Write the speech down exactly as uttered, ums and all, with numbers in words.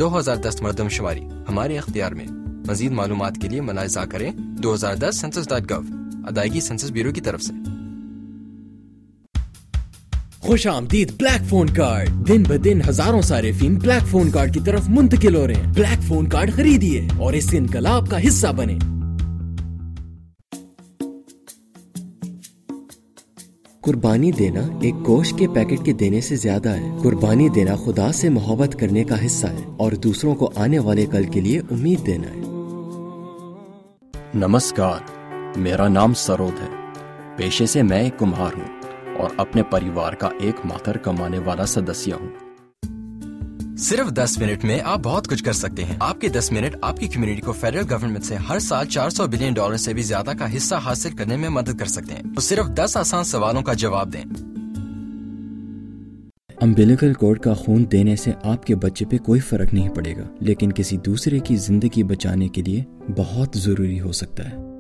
दो हज़ार दस मरदमशुमारी हमारे अख्तियार में। मजीद मालूमात के लिए मुलाहिजा करें दो हज़ार दस सेंसस डॉट गव, अदायगी सेंसस ब्यूरो की तरफ से। खुश आमदीद ब्लैक फोन कार्ड। दिन ब दिन हजारों सारिफीन ब्लैक फोन कार्ड की तरफ मुंतकिल हो रहे हैं। ब्लैक फोन कार्ड खरीदिए और इस इनकलाब का हिस्सा बने। कुर्बानी देना एक गोश्त के पैकेट के देने से ज्यादा है। कुर्बानी देना खुदा से मोहब्बत करने का हिस्सा है और दूसरों को आने वाले कल के लिए उम्मीद देना है। नमस्कार, मेरा नाम सरोद है। पेशे से मैं एक कुम्हार हूँ और अपने परिवार का एकमात्र कमाने वाला सदस्य हूँ। सिर्फ दस मिनट में आप बहुत कुछ कर सकते हैं। आपके दस मिनट आपकी कम्युनिटी को फेडरल गवर्नमेंट से हर साल चार सौ बिलियन डॉलर से भी ज्यादा का हिस्सा हासिल करने में मदद कर सकते हैं। तो सिर्फ दस आसान सवालों का जवाब दें। अम्बिलिकल कॉर्ड का खून देने से आपके बच्चे पे कोई फर्क नहीं पड़ेगा, लेकिन किसी दूसरे की जिंदगी बचाने के लिए बहुत जरूरी हो सकता है।